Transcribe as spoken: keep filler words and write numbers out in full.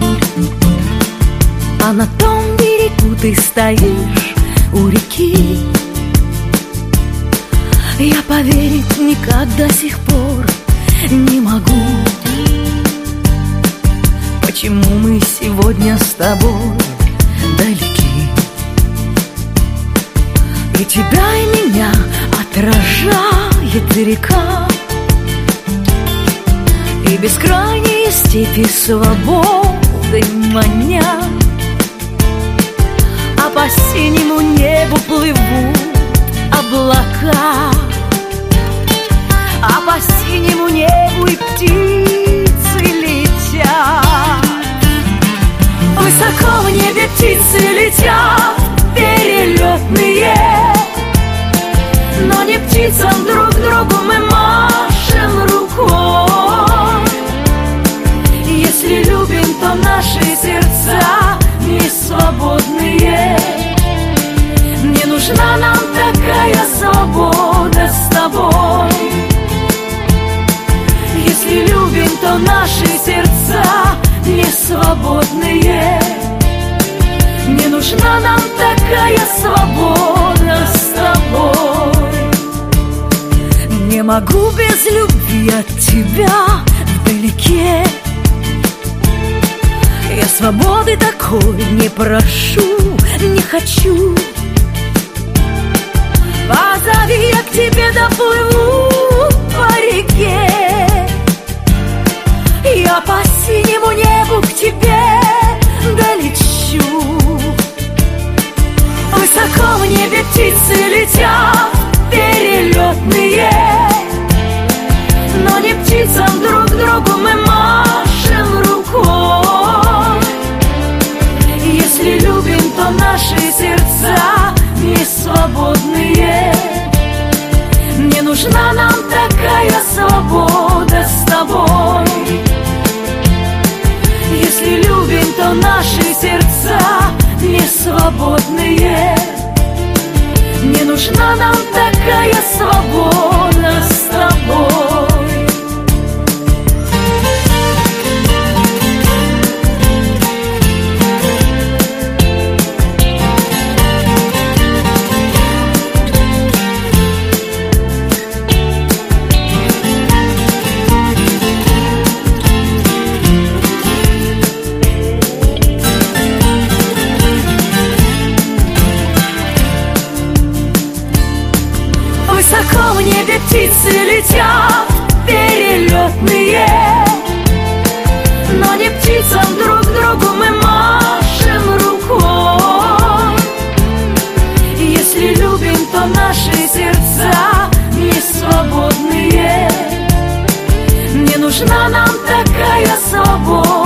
А на том берегу ты стоишь у реки. Я поверить никак до сих пор не могу, почему мы сегодня с тобой далеки. И тебя, и меня отражает река, и бескрайние степи свободы маня. А по синему небу плывут облака, а по синему небу и птицы летят. Высоко в небе птицы летят, перелетные, но не птицам друг другу мы машем рукой. Если любим, то наши сердца не свободные. Не нужна нам такая свобода с тобой. Если любим, то наши сердца не свободные. Не нужна нам такая свобода с тобой. Не могу без любви от тебя вдалеке. Я свободы такой не прошу, не хочу. Позови, я к тебе доплыву по реке. Я по синему небу к тебе долечу. Высоко в небе птицы летят, перелетные, но не птицам друг другу мы машем рукой. Если любим, то наши сердца не свободные. Не нужна нам такая свобода с тобой. Если любим, то наши сердца не свободные. Не нужна нам такая свобода с тобой. Высоко в небе птицы летят, перелетные, но не птицам друг другу мы машем рукой. Если любим, то наши сердца не свободные. Не нужна нам такая свобода